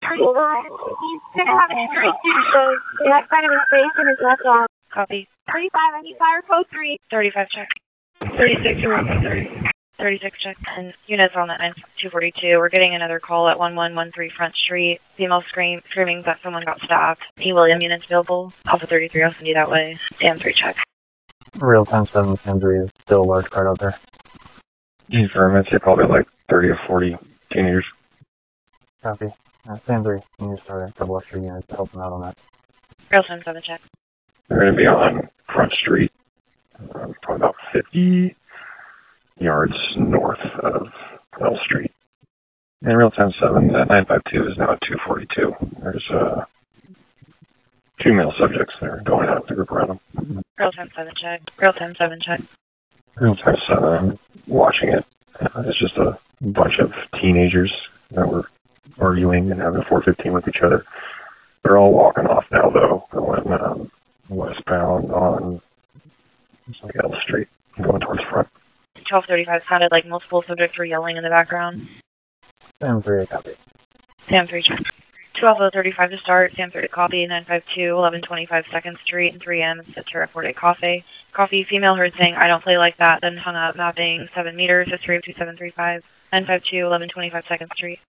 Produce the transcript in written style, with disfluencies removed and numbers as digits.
He's gonna have an injury too, so he had quite a bit of space in his left arm. Copy. 35, I need fire code 3. 35 check. 36 or 30. 36 check. And units on that 242. We're getting another call at 1113 Front Street. Female screaming that someone got stabbed. E. William units available. Alpha 33, I'll send you that way. Sam 3 check. Real time 7, Sam 3 is still a large crowd out there. Confirm, I'd say probably like 30 or 40 teenagers. Copy. Sam 3, you need to start a couple extra units to help them out on that. Real time 7 check. They're going to be on Front Street, probably about 50 yards north of L Street. And real time 7, that 952 is now at 242. There's 2 male subjects there going out the group around them. Real time 7 check. Real time 7 check. Real time 7, I'm watching it. It's just a bunch of teenagers that were arguing and having a 415 with each other. They're all walking off now, though, going westbound on like L Street, going towards front. 1235 sounded like multiple subjects were yelling in the background. Sam 3, copy. Sam 3 check. 1235 to start. Sam 3 to copy. 952, 1125 2nd Street and 3M. Set to report a coffee. Coffee, female heard saying, I don't play like that, then hung up, mapping 7 meters, history of 2735. 952, 1125 2nd Street.